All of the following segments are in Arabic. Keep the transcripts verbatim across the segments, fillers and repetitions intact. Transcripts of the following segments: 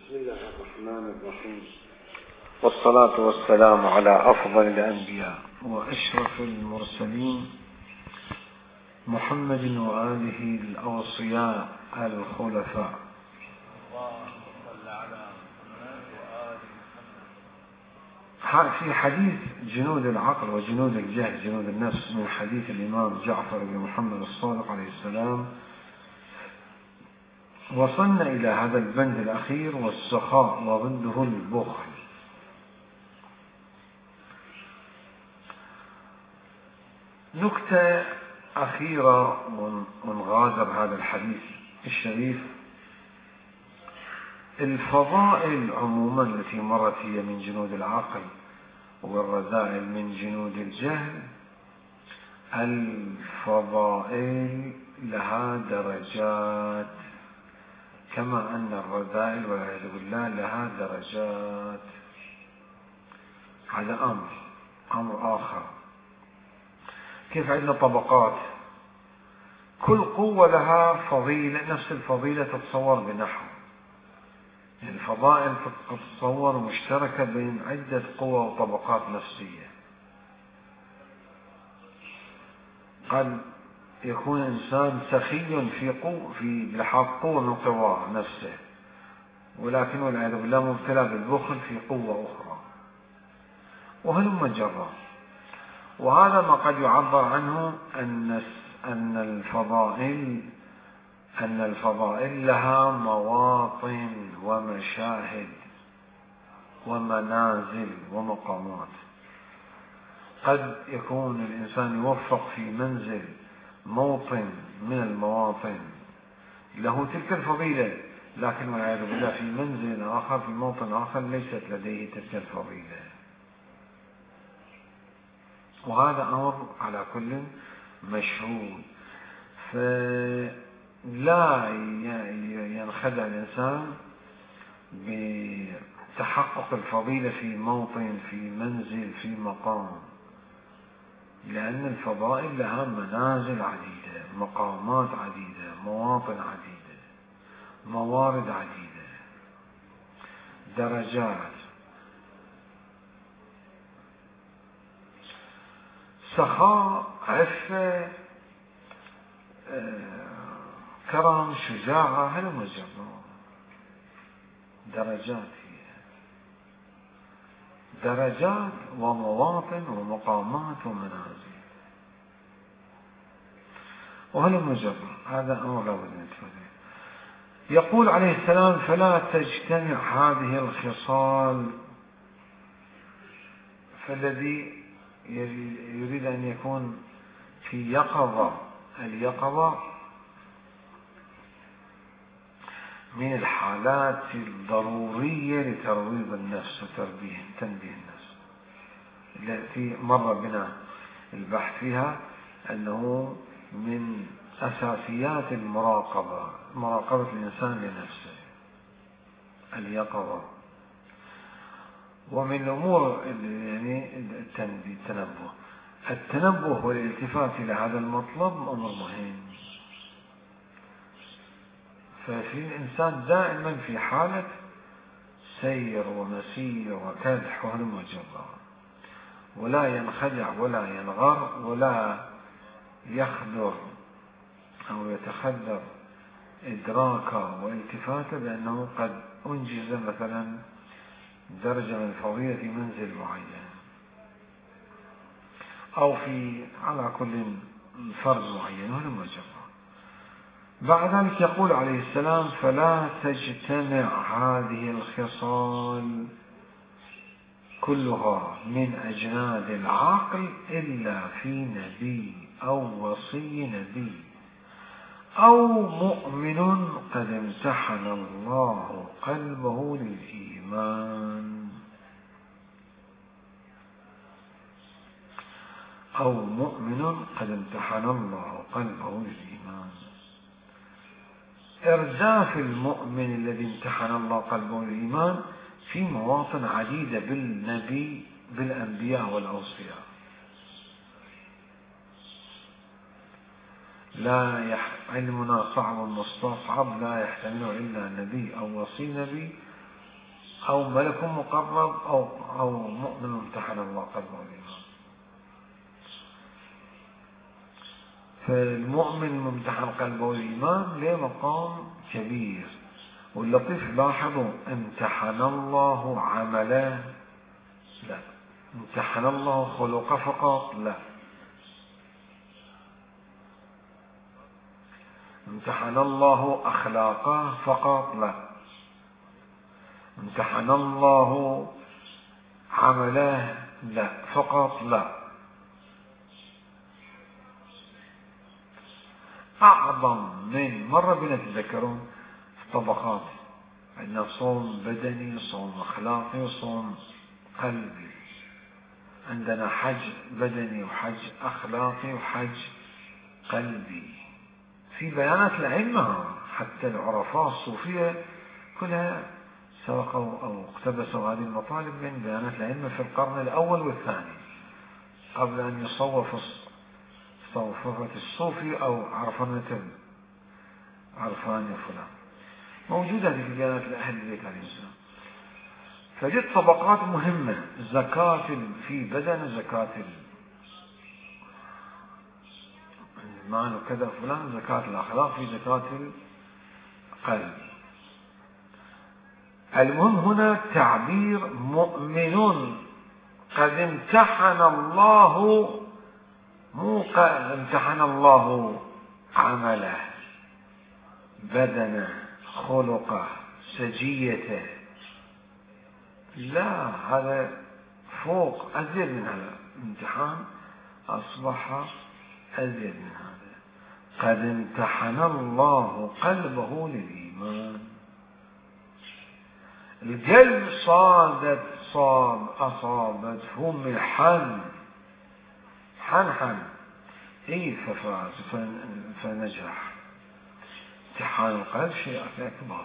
بسم الله الرحمن الرحيم، والصلاة والسلام على أفضل الأنبياء وأشرف المرسلين محمد وآله الأوصياء الخلفاء. في حديث جنود العقل وجنود الجهل جنود النفس من حديث الإمام جعفر بن محمد الصادق عليه السلام، وصلنا إلى هذا البند الأخير والسخاء وضده البخل. نكتة أخيرة من غادر هذا الحديث الشريف: الفضائل عموما التي مرت هي من جنود العقل والرذائل من جنود الجهل. الفضائل لها درجات كما أن الرذائل والعياذ بالله لها درجات. هذا أمر أمر آخر. كيف عندنا طبقات، كل قوة لها فضيلة، نفس الفضيلة تتصور بنحو الفضائل تتصور مشتركة بين عدة قوى وطبقات نفسية. قد يكون إنسان سخي في قوة في لحاظ قوة من قوى نفسه، ولكن والعياذ بالله مبتلى بالبخل في قوة أخرى، وهلم جرا. وهذا ما قد يعبر عنه أن أن الفضائل أن الفضائل لها مواطن ومشاهد ومنازل ومقامات. قد يكون الإنسان يوفق في منزل موطن من المواطن له تلك الفضيلة، لكن والعياذ بالله في منزل آخر في موطن آخر ليست لديه تلك الفضيلة. وهذا أمر على كل مشهود. فلا ينخدع الإنسان بتحقق الفضيلة في موطن في منزل في مقام، لأن الفضائل لها منازل عديدة، مقامات عديدة، مواطن عديدة، موارد عديدة، درجات. سخاء، عفة، كرم، شجاعة، هلم جرا، درجات هي درجات ومواطن ومقامات ومنازل وهلم جرا. هذا أمر لا بد من التفريق. يقول عليه السلام: فلا تجتمع هذه الخصال. فالذي يريد أن يكون في يقظة، اليقظة من الحالات الضرورية لترويض النفس وتربيه تنبيه النفس التي مر بنا البحث فيها، أنه من أساسيات المراقبة مراقبة الإنسان لنفسه اليقظة. ومن الأمور يعني التنبه التنبه والالتفات إلى هذا المطلب أمر مهم. ففي الإنسان دائما في حالة سير ومسير وكدح وهلم وجرا، ولا ينخدع ولا ينغر ولا يخدر أو يتخدر إدراكا والتفاتا بأنه قد أنجز مثلا درجة من الفضيلة في منزل معين أو في على كل فرد معين وهلم وجرا. بعد ذلك يقول عليه السلام: فلا تجتمع هذه الخصال كلها من أجناد العقل إلا في نبي أو وصي نبي أو مؤمن قد امتحن الله قلبه للإيمان أو مؤمن قد امتحن الله قلبه للإيمان. إرجاف المؤمن الذي امتحن الله قلبه للإيمان في مواطن عديدة بالنبي بالأنبياء والأوصياء. لا يح... علمنا صعب مستصعب لا يحتمله إلا نبي أو وصي نبي أو ملك مقرب أو أو مؤمن امتحن الله قلبه الإيمان. فالمؤمن ممتحن قلبه الإيمان له مقام كبير. واللطيف لاحظوا امتحن الله عمله لا، امتحن الله خلقه فقط لا، امتحن الله أخلاقه فقط لا، امتحن الله عمله لا فقط لا. أعظم من مرة بنتذكرون طبقات، عندنا صوم بدني، صوم أخلاقي، صوم قلبي. عندنا حج بدني وحج أخلاقي وحج قلبي. في بيانات الأئمة حتى العرفاء الصوفية كلها سبقوا أو اقتبسوا هذه المطالب من بيانات الأئمة في القرن الأول والثاني قبل أن يصوف صوفة الصوفي أو عرفانة عرفان فلان. موجودة في بيانات الأهل البيت عليه السلام. فجد طبقات مهمة، زكاة في بدن، زكاة المال وكذا فلان، زكاة الأخلاق، في زكاة القلب. المهم هنا تعبير مؤمن قد امتحن الله، مو قد امتحن الله عمله، بدنه، خلقه، سجيته، لا، هذا فوق أزيد من هذا. امتحان أصبح أزيد من هذا. قد امتحن الله قلبه للإيمان. القلب صادت صاب أصابته محن، حن حن إيه ففاز فنجح. امتحان القلب شيء أكبر.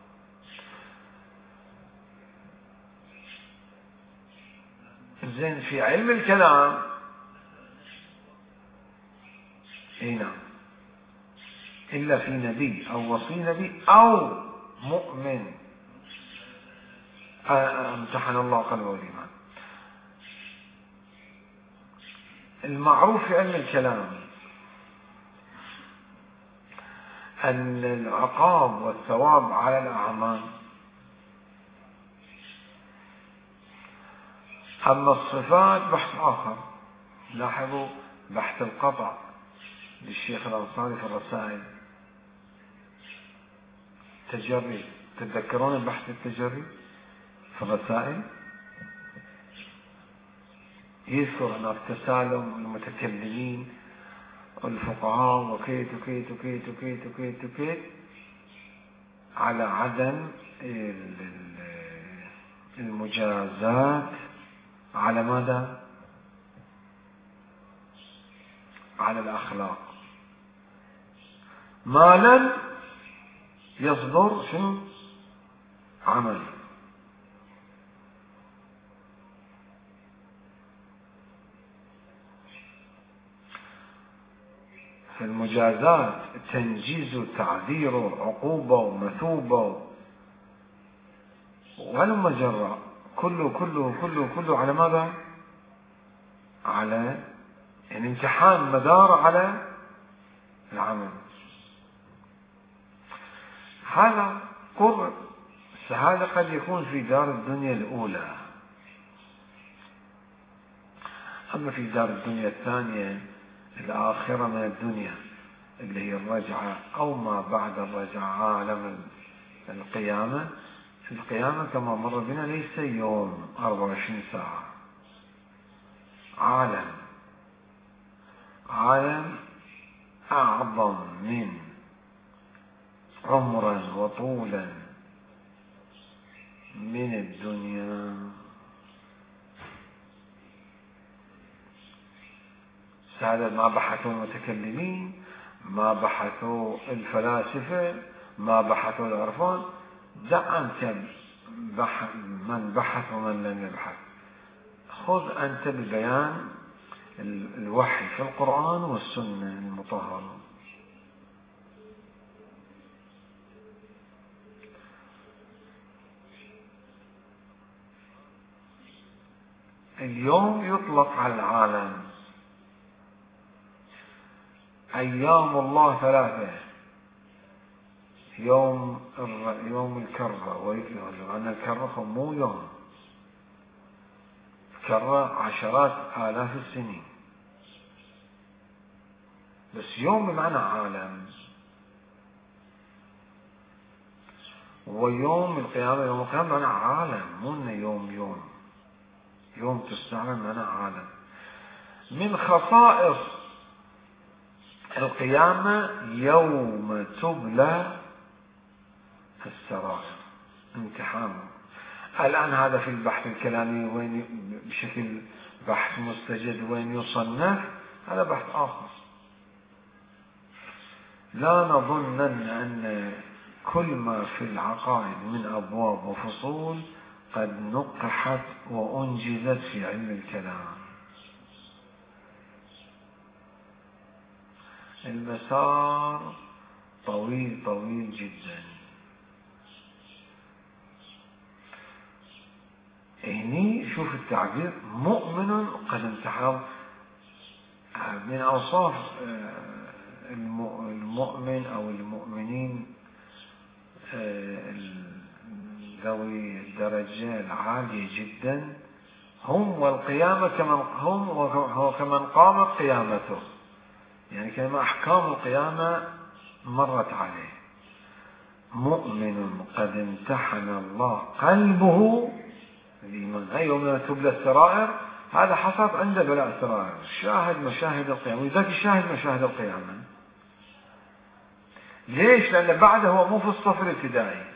زين في علم الكلام اي نعم، إلا في نبي أو وصي نبي أو مؤمن امتحن الله قلبه الإيمان. المعروف في علم الكلام أن العقاب والثواب على الأعمال، أما الصفات بحث آخر. لاحظوا بحث القطع للشيخ الأنصاري في الرسائل، تجري، تتذكرون البحث التجري في الرسائل؟ يذكر أن التسالم المتكلمين والفقهاء وكيت وكيت وكيت وكيت وكيت وكيت على عدم المجازات. على ماذا؟ على الأخلاق، ما لم يصدر شنو؟ عمل. في المجازات تنجيز وتعذير وعقوبة ومثوبة ولما جرى كله كله كله كله على ماذا؟ على يعني امتحان مدار على العمل. هذا قرب. هذا قد يكون في دار الدنيا الأولى. أما في دار الدنيا الثانية الآخرة من الدنيا اللي هي الرجعة أو ما بعد الرجعة، عالم القيامة. في القيامة كما مر بنا ليس يوم أربع وعشرين ساعة، عالم عالم أعظم من عمرا وطولا من الدنيا. هذا ما بحثوا المتكلمين، ما بحثوا الفلاسفة، ما بحثوا العرفان. دع أنت بحث من بحث ومن لم يبحث. خذ أنت ببيان الوحي في القرآن والسنة المطهرة. اليوم يطلق على العالم. أيام الله ثلاثة: يوم يوم الكرة، وأن الكرة مو يوم، الكرة عشرات آلاف السنين، بس يوم بمعنى عالم. ويوم القيامة، يوم القيامة معنى عالم، مو إنه يوم يوم يوم تستعمل معنى عالم. من خصائص القيامة يوم تبلى السرائر، امتحان. الآن هذا في البحث الكلامي وين بشكل بحث مستجد وين يصنف، هذا بحث آخر. لا نظنن أن كل ما في العقائد من أبواب وفصول قد نقحت وأنجزت في علم الكلام. المسار طويل طويل جدا. هني شوف التعبير: مؤمن قد امتحن. من أوصاف المؤمن أو المؤمنين ذوي الدرجة العالية جدا هم والقيامة كمن هم وهو كمن قامت قيامته، يعني كما أحكام القيامة مرت عليه. مؤمن قد امتحن الله قلبه الإيمان، أي يوم تبلى السرائر، هذا حصل عند بلاء السرائر، شاهد مشاهد القيامة، وذاك شاهد مشاهد القيامة. ليش؟ لأن بعده هو مو في الصف الابتدائي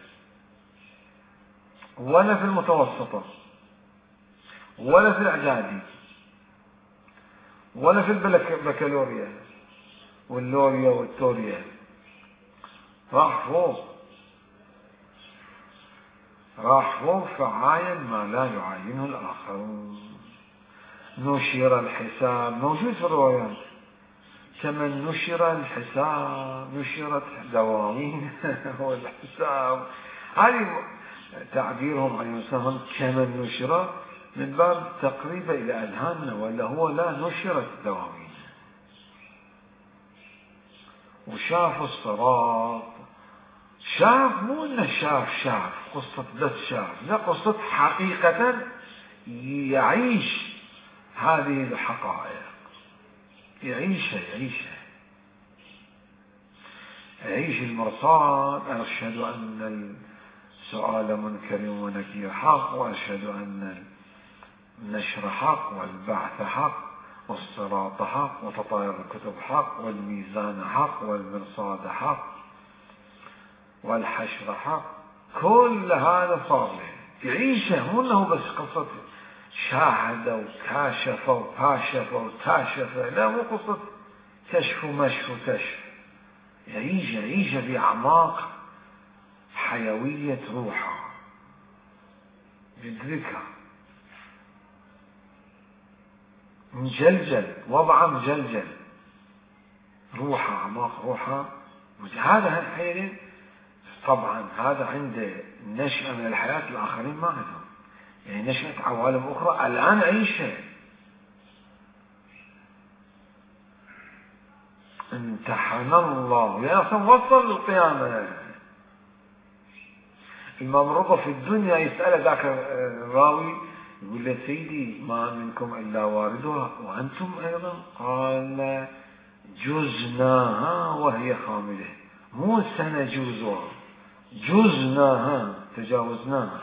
ولا في المتوسطة ولا في الإعدادي ولا في البكالوريا واللوريا والتوريا، راح فوق، راح فوق فعاين ما لا يعاينه الآخرون. نشر الحساب، موجود في الروايات، كمن نشر الحساب، نشرت دواوين والحساب. هذه تعبيرهم عن يسمون كمن نشر من باب تقريبا إلى أذهاننا، ولا هو لا نشرت دواوين. وشاف الصراط، شاف مو انه شاف شاف قصة بس شاف، لا، قصة حقيقة يعيش هذه الحقائق، يعيشها يعيشها يعيش المرصاد. أشهد أن السؤال منكر ونكير حق، وأشهد أن النشر حق، والبعث حق، والصراط حق، وتطاير الكتب حق، والميزان حق، والمرصاد حق، والحشر حق. كل هذا صار له يعيشه، مو انه بس قصة شاهد وكاشف وكاشف وكاشف، لا، مو قصة كشف ومشف وكشف. يعيش يعيش في أعماق حيوية روحه، يدركها، مجلجل، وضعه مجلجل، روحه، أعماق روحه. هذا حين طبعا هذا عند النشأة من الحياة، الآخرين ما عندهم، يعني نشأة عوالم أخرى الآن عيشها. امتحن الله، يعني أصلا وصل للقيامة. الإمام رضا في الدنيا يسأل ذاك الراوي، يقول له: سيدي ما منكم إلا واردها وأنتم أيضا؟ قال: جزناها وهي خامدة، مو سنجوزها، جزناها، تجاوزناها.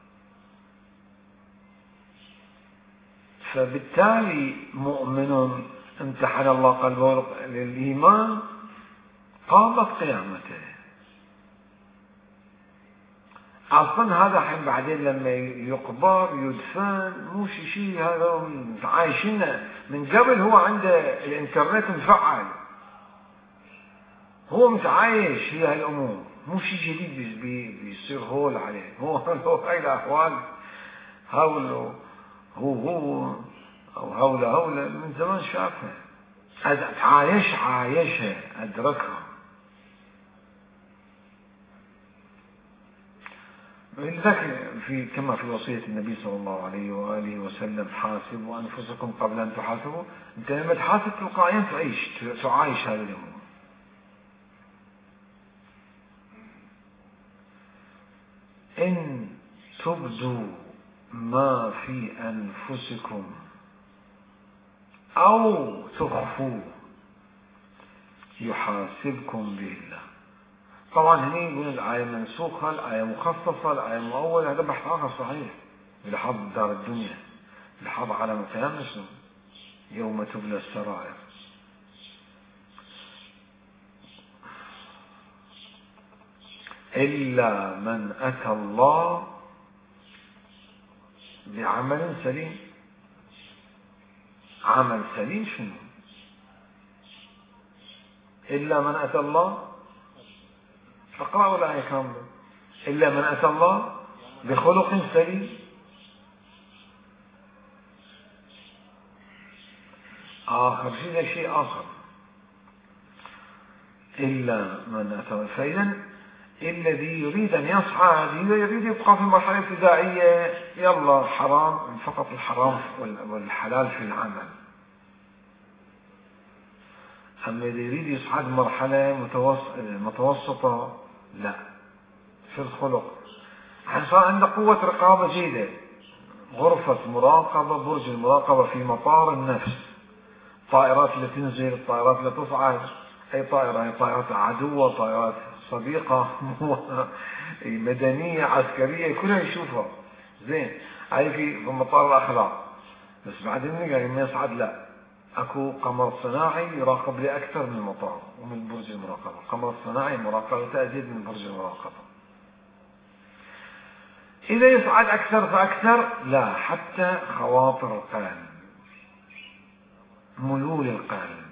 فبالتالي مؤمن امتحن الله قلبه للإيمان قامت قيامته. أصلا هذا حين بعدين لما يقبر يدفن مو شيء، هذا عايشين من قبل، هو عنده الانترنت مفعل، هو متعايش في هالأمور، مو شيء جديد بيصير هول عليه. هو هاي الأحوال هول هو هو أو هولة هولة من زمان شافها، عايش عايشها، أدركها. لذلك في كما في وصية النبي صلى الله عليه وآله وسلم حاسبوا أنفسكم قبل أن تحاسبوا. أنت لما تحاسب تلقائيا تعيش تعايش هذا الأمور. إن تبدوا ما في أنفسكم أو تخفوه يحاسبكم به الله. طبعا هنا يقول الآية منسوخة، الآية مخصصة، الآية مؤولة، هذا بحث آخر صحيح لحظ دار الدنيا، لحظ عالم القيامة يوم تبلى السرائر. إلا من أتى الله بعمل سليم. عمل سليم شنو؟ إلا من أتى الله، اقرأوا الآية كاملة. إلا من أتى الله بخلق سليم. آخر شيء شيء آخر. إلا من أتى. فإذا الذي يريد أن يصعد يريد يبقى في مرحلة ابتدائية، يلا حرام فقط الحرام والحلال في العمل. أما الذي يريد يصعد مرحلة متوسطة لا، في الخلق. صار عنده قوة رقابة جيدة، غرفة مراقبة، برج المراقبة في مطار النفس، طائرات اللي تنزل، الطائرات اللي تصعد، أي طائرة، أي طائرات عدوة، طائرات صديقة، مدنية، عسكرية، كلها يشوفها زين. هاي في مطار الأخلاق. بس بعدين لما يصعد لا، اكو قمر صناعي يراقب لي اكثر من المطار ومن برج المراقبة. القمر الصناعي مراقبة ازيد من برج المراقبة. اذا يصعد اكثر فاكثر لا، حتى خواطر القلب، ميول القلب،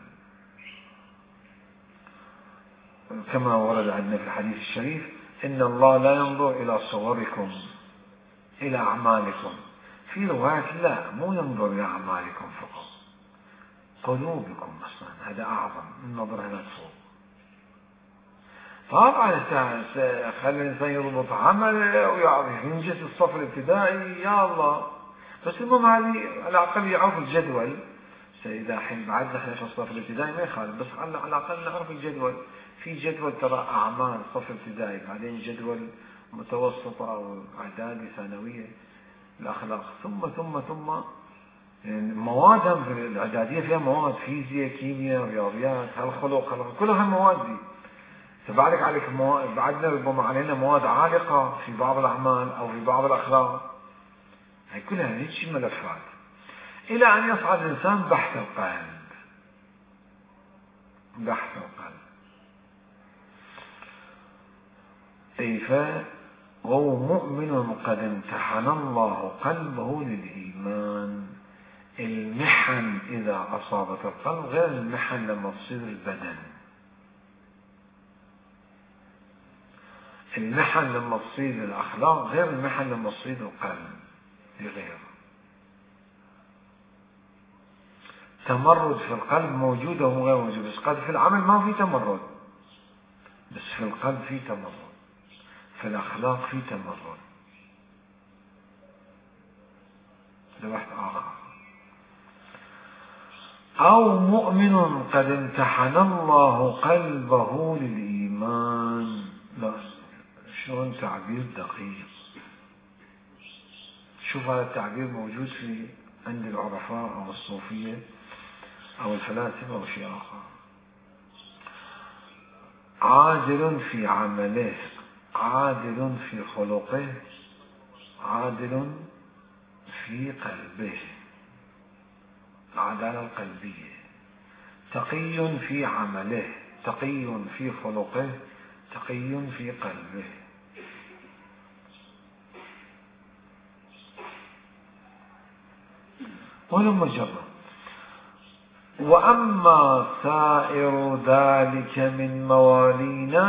كما ورد عندنا في الحديث الشريف: ان الله لا ينظر الى صوركم، الى اعمالكم. في رواية لا، مو ينظر الى اعمالكم فقط، قلوبكم اصلا، هذا اعظم من نظر هناك فوق. طبعا خلي الانسان يضبط عمله ويعرف ينجز الصف الابتدائي، يا الله. بس المهم هذه على الاقل يعرف الجدول. اذا حين بعد دخل في الصف الابتدائي ما يخالف، بس على الاقل نعرف الجدول. في جدول ترى اعمال صف ابتدائي، بعدين جدول متوسطه او اعدادي ثانويه الاخلاق، ثم ثم ثم يعني موادهم في الاعداديه فيها مواد فيزياء، كيمياء، رياضيات، هالخلق، هالخلق، كلها هالمواد دي. فبعدك عليك مواد، بعدنا ربما علينا مواد عالقه في بعض الاعمال او في بعض الاخلاق. هي كلها هيك ملفات الى ان يصعد الانسان بحث القلب. بحث القلب. اي ف وهو مؤمن قد امتحن الله قلبه للايمان. المحن اذا اصابت القلب غير المحن لما تصير البدن. المحن لما تصير الاخلاق غير المحن لما تصير القلب، غير. تمرد في القلب موجود وهو غير موجود، بس قد في العمل ما في تمرد، بس في القلب في تمرد، في الاخلاق في تمرد. ده بحث اخر. او مؤمن قد امتحن الله قلبه للايمان. لا، شلون تعبير دقيق. شوف هذا التعبير موجود في عند العرفاء او الصوفية او الفلاسفة او شيء اخر. عادل في عمله، عادل في خلقه، عادل في قلبه، العدالة القلبية. تقي في عمله، تقي في خلقه، تقي في قلبه. ولما جرب. وأما سائر ذلك من موالينا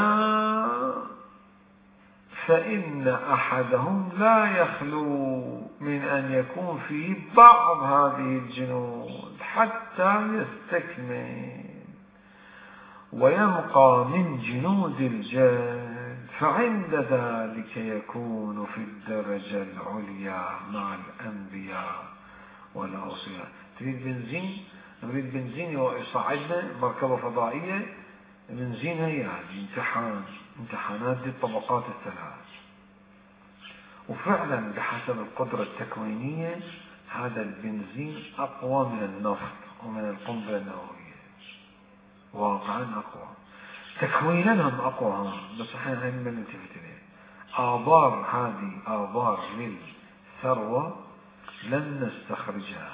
فإن أحدهم لا يخلو من أن يكون فيه بعض هذه الجنود حتى يستكمل ويبقى من جنود الجد فعند ذلك يكون في الدرجة العليا مع الأنبياء والأوصياء. تريد بنزين؟ نريد بنزين يصعدنا مركبة فضائية، بنزين هي هذه امتحان، امتحانات دي الطبقات الثلاث. وفعلا بحسب القدرة التكوينية هذا البنزين أقوى من النفط ومن القنبلة النووية، واقعا أقوى، تكوينا هم أقوى هم، بس احنا هاي ما نلتفت إليه. آبار هذه آبار للثروة لن نستخرجها،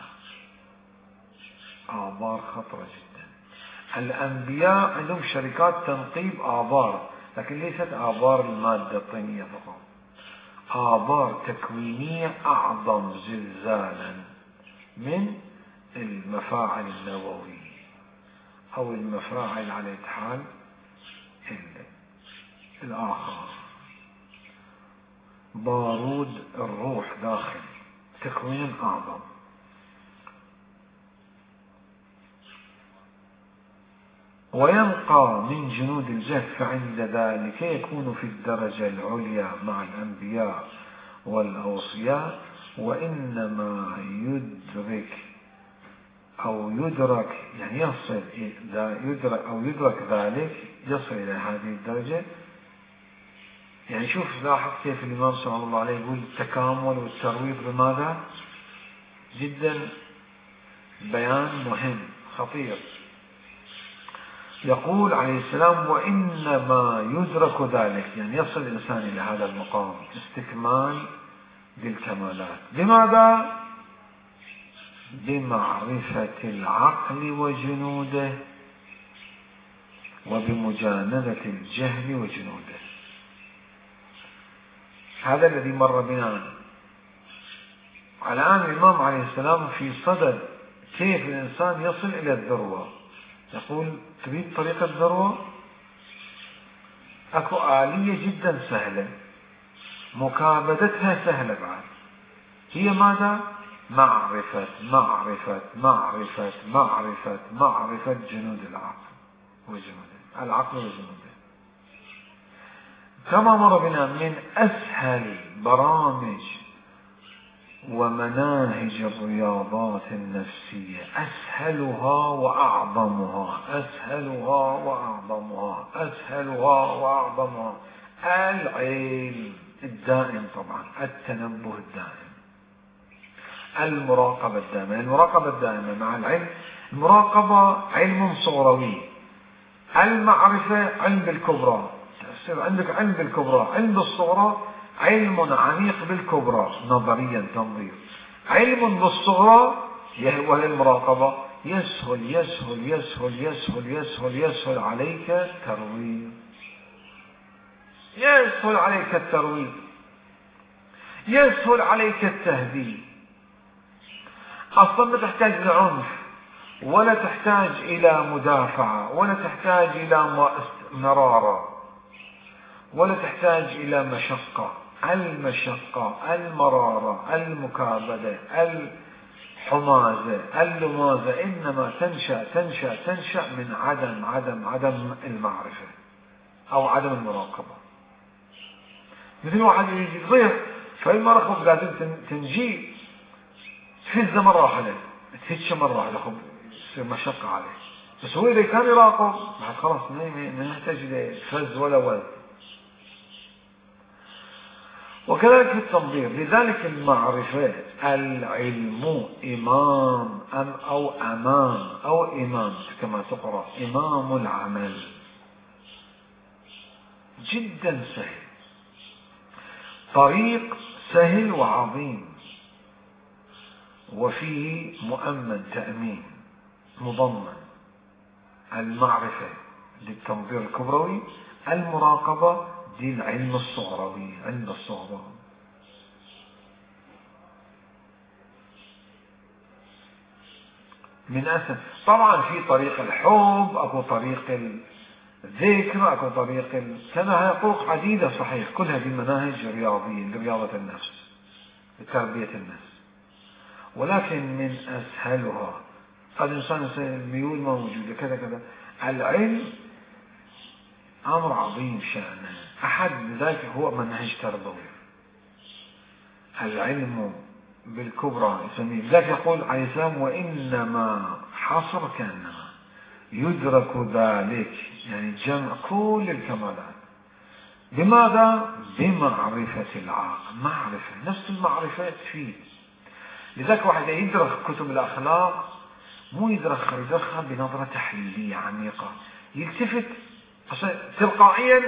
آبار خطرة جدا. الأنبياء عندهم شركات تنقيب آبار، لكن ليست آبار المادة الطينية فقط، آبار تكوينية أعظم زلزالا من المفاعل النووية أو المفاعل على الحال الآخر. بارود الروح داخل تكوين أعظم. ويبقى من جنود الجهد فعند ذلك يكون في الدرجة العليا مع الأنبياء والأوصياء. وإنما يدرك أو يدرك يعني يصل إذا يدرك أو يدرك ذلك يصل إلى هذه الدرجة. يعني شوف لاحظ كيف الإمام صلى الله عليه وسلم يقول التكامل والترويض بماذا؟ جدا بيان مهم خطير. يقول عليه السلام وإنما يدرك ذلك، يعني يصل الإنسان إلى هذا المقام استكمال للكمالات. بماذا؟ بمعرفة العقل وجنوده وبمجانبة الجهل وجنوده. هذا الذي مر بنا. الآن الإمام عليه السلام في صدد كيف الإنسان يصل إلى الذروة. يقول تريد طريقة الذروة؟ أكو آلية جدا سهلة مكابدتها سهلة بعد، هي ماذا؟ معرفة معرفة معرفة معرفة معرفة جنود العقل وجنوده، العقل وجنوده. كما مر بنا من أسهل برامج ومناهج الرياضات النفسية، أسهلها وأعظمها أسهلها وأعظمها أسهلها وأعظمها العلم الدائم، طبعا التنبه الدائم، المراقبة الدائمة. المراقبة الدائمة مع العلم، المراقبة علم صغروي، المعرفة علم بالكبرى، تصير عندك علم بالكبرى، علم بالصغرى علم عميق بالكبرى نظريا تنظير، علم بالصغرى وهي المراقبة يسهل يسهل يسهل يسهل يسهل يسهل عليك الترويض، يسهل عليك الترويض، يسهل عليك التهذيب. أصلا ما تحتاج لعنف ولا تحتاج إلى مدافعة ولا تحتاج إلى مرارة ولا تحتاج إلى مشقة. المشقة، المرارة، المكابدة، الحمازة، اللمازة إنما تنشأ تنشأ تنشأ من عدم عدم عدم المعرفة أو عدم المراقبة. مثل واحد يجي ضيف فأي مرة لازم تنجي تفز مرة واحدة، تهتش مرة واحدة خب يصير مشقة عليه. بس هو إذا كان يراقب بعد خلاص ما يحتاج لفز ولا وز. وكذلك في التنظير. لذلك المعرفة العلم إمام أم أو أمام أو إمام كما تقرأ إمام العمل، جدا سهل، طريق سهل وعظيم، وفيه مؤمن تأمين مضمن. المعرفة للتنظير الكبروي، المراقبة للعلم الصغروي عند الصغرى. من أسف طبعا في طريق الحب، أكو طريق الذكر، أكو طريق ال... كذا، هي طرق عديدة صحيح، كلها بمناهج رياضية لرياضة النفس لتربية النفس، ولكن من أسهلها قد إنسان الميول موجودة كذا كذا. العلم أمر عظيم شأنه. أحد ذلك هو منهج تربوي، العلم بالكبرى يسميه. ذلك يقول عليه السلام: وإنما حصر كأنما يدرك ذلك، يعني جمع كل الكمالات. بماذا؟ بمعرفة العاقل. معرفة، نفس المعرفة تفيد. لذلك واحد يدرس كتب الأخلاق مو يدرسها يدرسها بنظرة تحليلية عميقة، يلتفت تلقائيا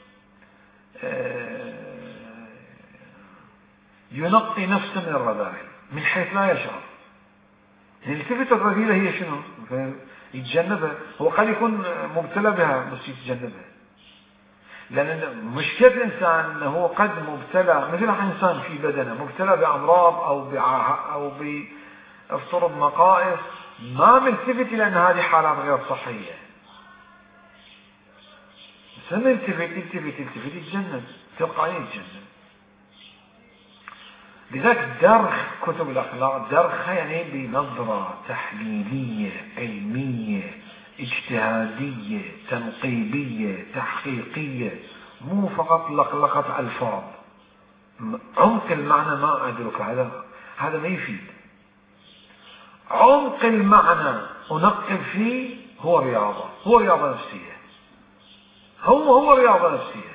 ينقي نفسه من الرذائل من حيث لا يشعر. يلتفت الرذيلة هي شنو؟ يتجنبها. هو قد يكون مبتلى بها بس يتجنبها، لأن مشكلة الإنسان أنه هو قد مبتلى مثل إنسان في بدنه مبتلى بأمراض أو أو بافترض مقائص، ما ملتفت إلى أن هذه حالات غير صحية. بس يلتفت يلتفت يلتفت يتجنب تلقائيا يتجنب. لذلك درخ كتب الأخلاق درخها يعني بنظرة تحليلية علمية اجتهادية تنقيبية تحقيقية، مو فقط لقلقة ألفاظ. عمق المعنى ما أدرك، هذا هذا ما يفيد. عمق المعنى أنقب فيه هو رياضة، هو رياضة نفسية، هو هو رياضة نفسية.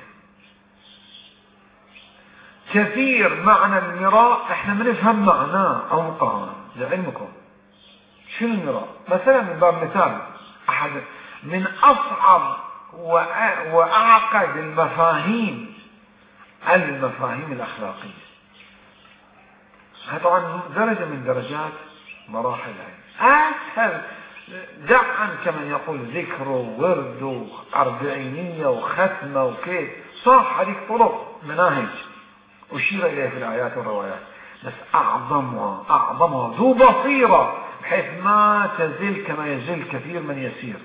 كثير معنى المراء احنا ما نفهم معناه عمقا. لعلمكم شنو المراء؟ مثلا من باب مثال، أحد من أصعب وأعقد المفاهيم المفاهيم الأخلاقية. طبعا درجة من درجات مراحل العلم. أسهل دعا كمن يقول ذكر وورد وأربعينية وختمة وكيف صح، هذه طرق مناهج أشير إليها في الآيات والروايات، بس أعظمها أعظمها ذو بصيرة بحيث ما تزل كما يزل كثير من يسير.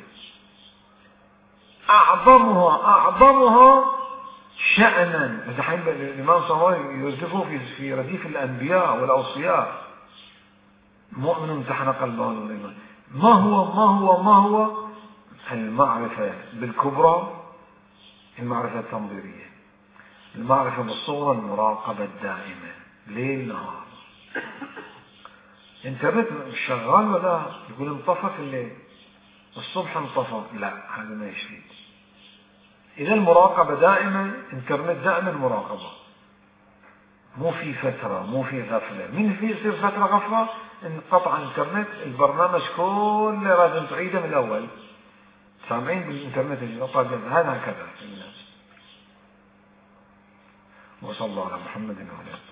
أعظمها أعظمها شأنا. الحين الإمام صلى يوزفه في في رديف الأنبياء والأوصياء: مؤمن امتحن قلبه الإيمان. ما هو ما هو ما هو المعرفة بالكبرى، المعرفة التنظيرية. المعرفة بالصغرى المراقبة الدائمة ليل نهار. انترنت شغال ولا يقول انطفى في الليل الصبح انطفى، لا هذا ما يفيد. إذا المراقبة دائما، انترنت دائما مراقبة، مو في فترة مو في غفلة. من في يصير فترة غفلة انقطع الانترنت، البرنامج كله لازم تعيده من الأول. سامعين بالانترنت هذا هكذا في الناس. وصلى الله على محمد وعلى